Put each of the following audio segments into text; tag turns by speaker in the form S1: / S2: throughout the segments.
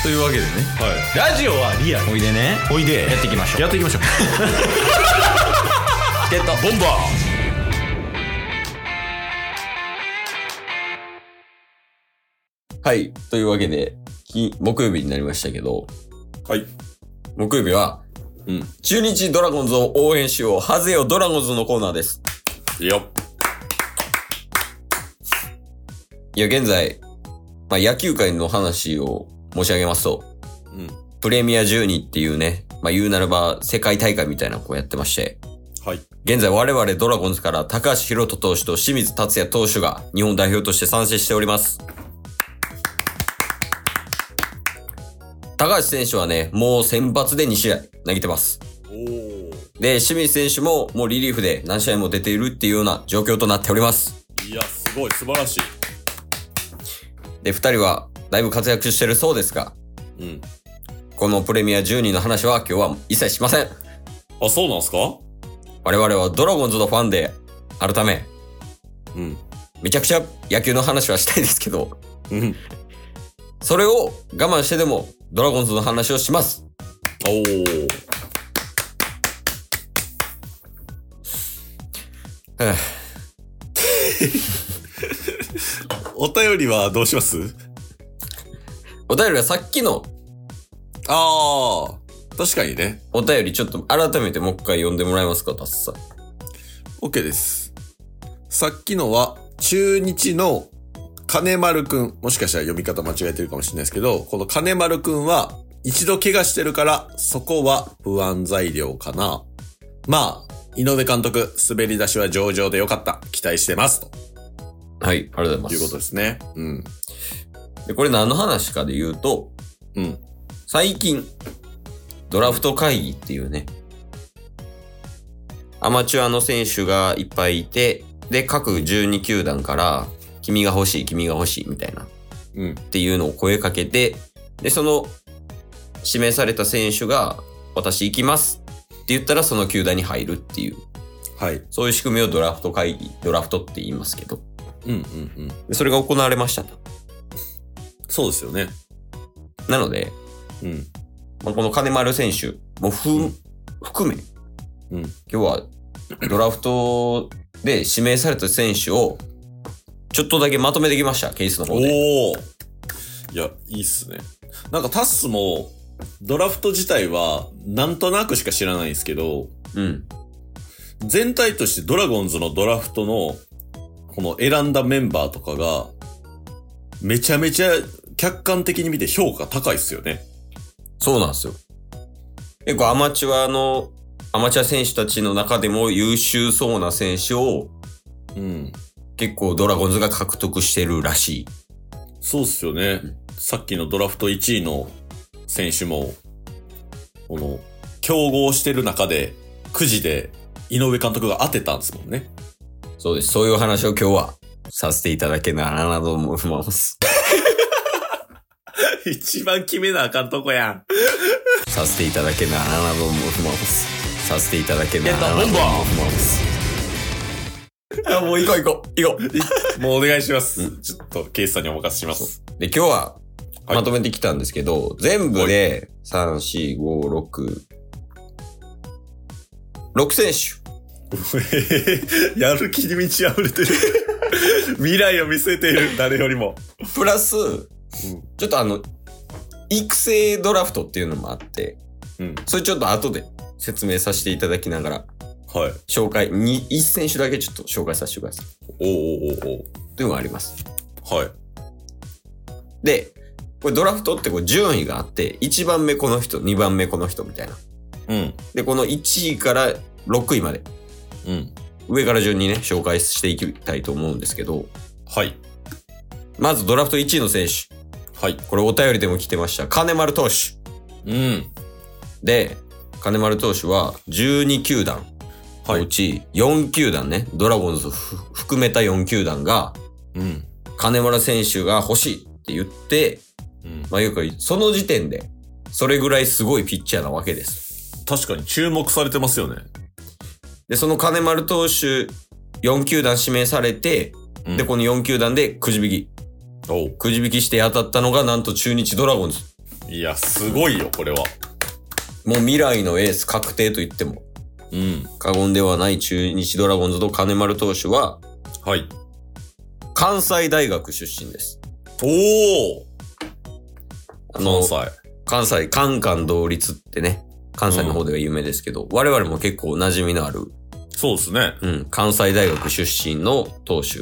S1: というわけでね、
S2: ラジオはリアル。
S1: おいでね、
S2: おいで。
S1: やっていきましょう。
S2: やっていきましょう。
S1: チケットボンバー。はい、というわけで木曜日になりましたけど、
S2: はい。
S1: 木曜日は中日ドラゴンズを応援しよう、ハゼよドラゴンズのコーナーです。
S2: いいよ。
S1: いや、現在、野球界の話を申し上げますと、プレミア12っていうね、言うならば世界大会みたいなのをやってまして、
S2: はい。
S1: 現在我々ドラゴンズから高橋宏斗投手と清水達也投手が日本代表として参戦しております。高橋選手はね、もう先発で2試合投げてます。で、清水選手ももうリリーフで何試合も出ているっていうような状況となっております。
S2: いや、すごい、素晴らしい。
S1: で、二人はだいぶ活躍してるそうですが、このプレミア12の話は今日は一切しません。
S2: あ、そうなんすか？
S1: 我々はドラゴンズのファンであるため、めちゃくちゃ野球の話はしたいですけど、それを我慢してでもドラゴンズの話をします。
S2: お便りはどうします？
S1: お便りはさっきの
S2: 確かにね。
S1: お便りちょっと改めてもう一回読んでもらえますか、タスさん。
S2: OK です。さっきのは中日の金丸くん、もしかしたら読み方間違えてるかもしれないですけど、この金丸くんは一度怪我してるからそこは不安材料かな。井上監督、滑り出しは上々でよかった。期待してますと。
S1: はい、ありがとうございます。
S2: いうことですね。
S1: で、これ何の話かで言うと、最近、ドラフト会議っていうね、アマチュアの選手がいっぱいいて、で、各12球団から、君が欲しい、君が欲しい、みたいな、っていうのを声かけて、で、その、指名された選手が、私行きますって言ったら、その球団に入るっていう、そういう仕組みをドラフト会議、ドラフトって言いますけど、でそれが行われましたと。
S2: そうですよね。
S1: なので、この金丸選手も含め、今日はドラフトで指名された選手をちょっとだけまとめてきました、ケースの方で。
S2: いや、いいっすね。なんかタッスもドラフト自体はなんとなくしか知らないんですけど、全体としてドラゴンズのドラフトのこの選んだメンバーとかがめちゃめちゃ客観的に見て評価高いっすよね。
S1: そうなんですよ。結構アマチュア選手たちの中でも優秀そうな選手を、結構ドラゴンズが獲得してるらしい。
S2: そうっすよね。さっきのドラフト1位の選手も、この、競合してる中で、くじで井上監督が当てたんですもんね。
S1: そうです。そういう話を今日はさせていただけならなと思います。
S2: 一番決めなあかんとこやん。
S1: させていただけならなと思います。させていただけならなと思います。もう行こう。
S2: もうお願いします。ちょっとケイスさんにお任せします。
S1: で、今日はまとめてきたんですけど、全部で3、4、5、6選手。
S2: やる気に満ち溢れてる。未来を見据えている、誰よりも。
S1: プラス、ちょっと育成ドラフトっていうのもあって、それちょっと後で説明させていただきながら、紹介、1選手だけちょっと紹介させてください。というのがあります。で、これドラフトってこう順位があって、1番目この人、2番目この人みたいな。で、この1位から6位まで。上から順にね、紹介していきたいと思うんですけど。まずドラフト1位の選手。これお便りでも来てました。金丸投手。で、金丸投手は12球団のうち4球団ね、ドラゴンズ含めた4球団が、金丸選手が欲しいって言って、よくその時点で、それぐらいすごいピッチャーなわけです。
S2: 確かに注目されてますよね。
S1: で、その金丸投手4球団指名されて、で、この4球団でくじ引きして当たったのがなんと中日ドラゴンズ。
S2: いや、すごいよ、これは。
S1: もう未来のエース確定と言っても、過言ではない中日ドラゴンズの金丸投手は、
S2: はい。
S1: 関西大学出身です。
S2: お
S1: ー！関西、カンカン同率ってね、関西の方では有名ですけど、我々も結構馴染みのある。
S2: そうですね。
S1: 関西大学出身の投手。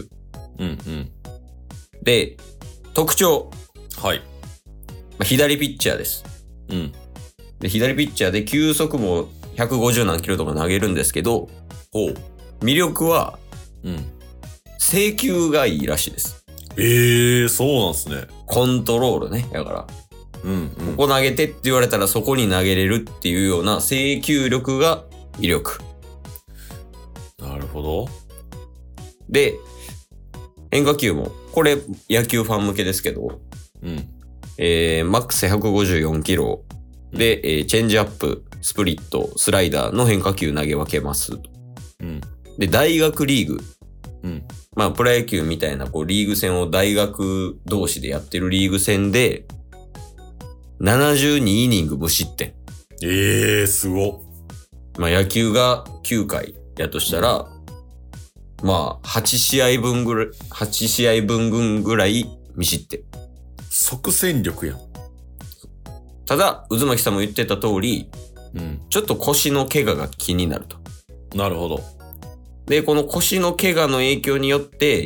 S1: で、特徴。
S2: はい。
S1: 左ピッチャーです。で、左ピッチャーで球速も150何キロとか投げるんですけど、魅力は、制球がいいらしいです。
S2: そうなんですね。
S1: コントロールね。だから。ここ投げてって言われたらそこに投げれるっていうような制球力が威力。
S2: なるほど。
S1: で、変化球も、これ野球ファン向けですけど、マックス154キロで、チェンジアップ、スプリット、スライダーの変化球投げ分けます。で、大学リーグ。まあ、プロ野球みたいな、リーグ戦を大学同士でやってるリーグ戦で、72イニング無失点。
S2: すご。
S1: まあ、野球が9回やとしたら、まあ、8試合分ぐらい未失点。
S2: 即戦力やん。
S1: ただ、渦巻さんも言ってた通り、ちょっと腰の怪我が気になると。
S2: なるほど。
S1: で、この腰の怪我の影響によって、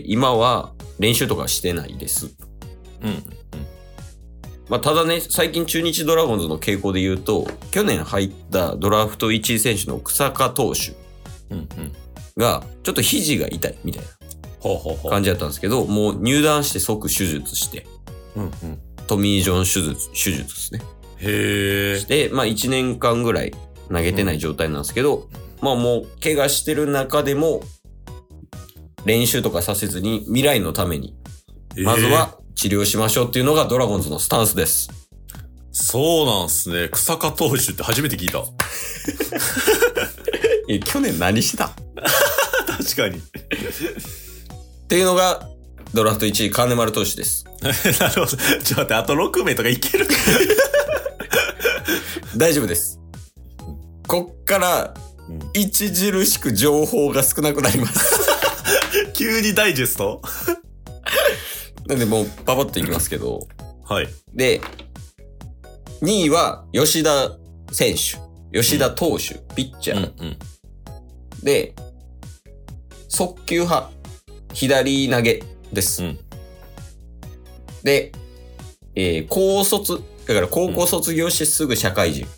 S1: 今は練習とかしてないです。まあ、ただね、最近中日ドラゴンズの傾向で言うと、去年入ったドラフト1位選手の草加投手が、ちょっと肘が痛いみたいな感じだったんですけど、もう入団して即手術して、トミー・ジョン手術ですね。して、まあ1年間ぐらい投げてない状態なんですけど、まあもう怪我してる中でも、練習とかさせずに未来のために、まずは治療しましょうっていうのがドラゴンズのスタンスです。
S2: そうなんすね。草加投手って初めて聞いた。
S1: 去年何してた？
S2: 確かに。
S1: っていうのが、ドラフト1位、金丸投手です。
S2: なるほど。ちょっと待って、あと6名とかいける？
S1: 大丈夫です。こっから、著しく情報が少なくなります。
S2: 急にダイジェスト？
S1: なんでもうパパッといきますけど。
S2: はい。
S1: で、2位は吉田選手。吉田投手。ピッチャー。で、速球派。左投げです。で、高卒。だから高校卒業してすぐ社会人。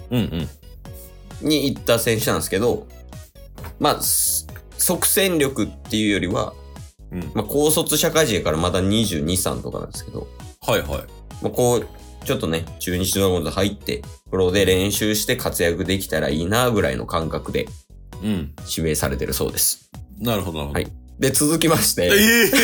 S1: に行った選手なんですけど、まあ、即戦力っていうよりは、まあ、高卒社会人やからまだ22、3とかなんですけど。
S2: はい。
S1: まあ、ちょっとね、中日ドラゴンズ入って、プロで練習して活躍できたらいいなぐらいの感覚で、指名されてるそうです。
S2: なるほど。
S1: はい。で、続きまして。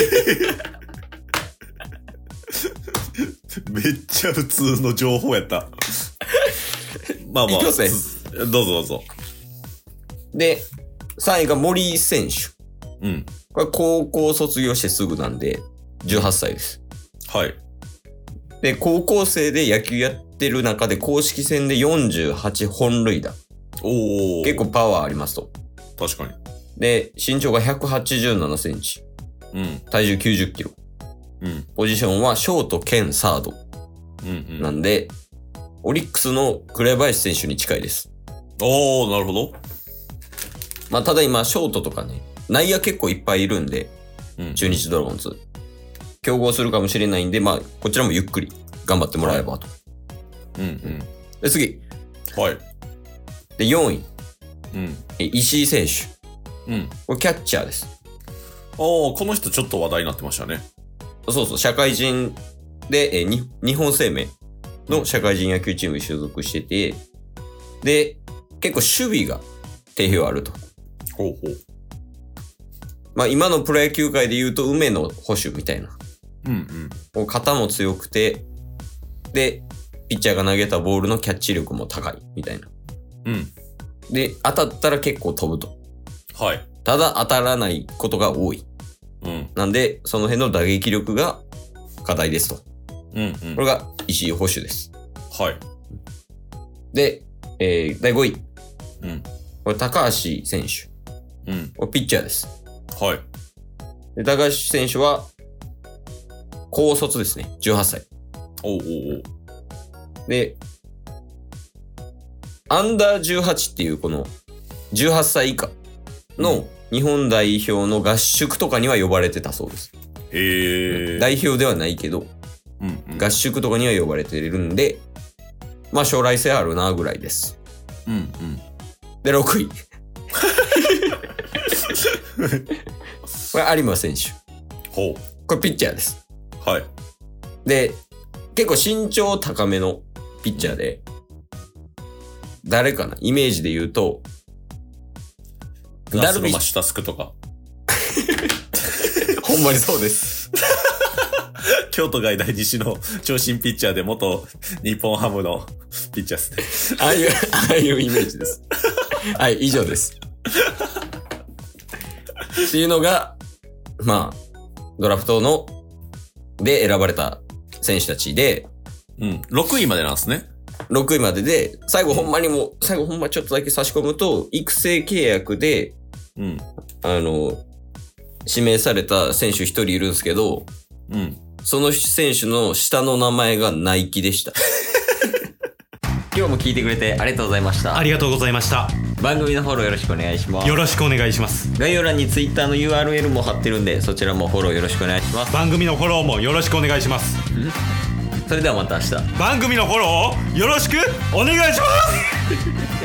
S2: めっちゃ普通の情報やった。まあ。
S1: いきますね。
S2: どうぞ。
S1: で、3位が森選手。これ高校卒業してすぐなんで、18歳です。
S2: はい。
S1: で、高校生で野球やってる中で公式戦で48本塁打。結構パワーありますと。
S2: 確かに。
S1: で、身長が187センチ。体重90キロ。ポジションはショート兼サード。なんで、オリックスの紅林選手に近いです。
S2: なるほど。
S1: まあ、ただ今、ショートとかね、内野結構いっぱいいるんで、中日ドラゴンズ。競合するかもしれないんで、まあ、こちらもゆっくり頑張ってもらえばと。で、次。
S2: はい。
S1: で、4位。石井選手。これキャッチャーです。
S2: この人ちょっと話題になってましたね。
S1: そう、社会人で、日本生命の社会人野球チームに所属してて、で、結構守備が定評あると。まあ今のプロ野球界で言うと梅野捕手みたいな。肩も強くて、で、ピッチャーが投げたボールのキャッチ力も高いみたいな。で、当たったら結構飛ぶと。
S2: はい。
S1: ただ当たらないことが多い。なんで、その辺の打撃力が課題ですと。これが石井捕手です。
S2: はい。
S1: で、第5位。
S2: うん。
S1: これ、高橋選手。
S2: うん。
S1: これ、ピッチャーです。
S2: はい。
S1: で、高橋選手は、高卒ですね。18歳。
S2: おう。
S1: で、アンダー18っていうこの、18歳以下の日本代表の合宿とかには呼ばれてたそうです。
S2: へー。
S1: 代表ではないけど、合宿とかには呼ばれてるんで、まあ将来性あるなぐらいです。で、6位。これ、有馬選手。
S2: ほう。
S1: これピッチャーです。
S2: はい。
S1: で、結構身長高めのピッチャーで、誰かなイメージで言うと、
S2: ダルビッシュタスクとか。
S1: ほんまにそうです。
S2: 京都外大西の長身ピッチャーで元日本ハムのピッチャーですね。
S1: ああいうイメージです。はい、以上です。っていうのが、まあ、ドラフトで選ばれた選手たちで、
S2: 6位までなんですね。
S1: 6位までで、最後ほんまちょっとだけ差し込むと、育成契約で、指名された選手一人いるんですけど、その選手の下の名前がナイキでした。今日も聞いてくれてありがとうございました。
S3: ありがとうございました。
S1: 番組のフォローよろしくお願いします。
S3: よろしくお願いします。
S1: 概要欄に Twitter の URL も貼ってるんで、そちらもフォローよろしくお願いします。
S3: 番組のフォローもよろしくお願いします。
S1: それではまた明日。
S3: 番組のフォローをよろしくお願いします。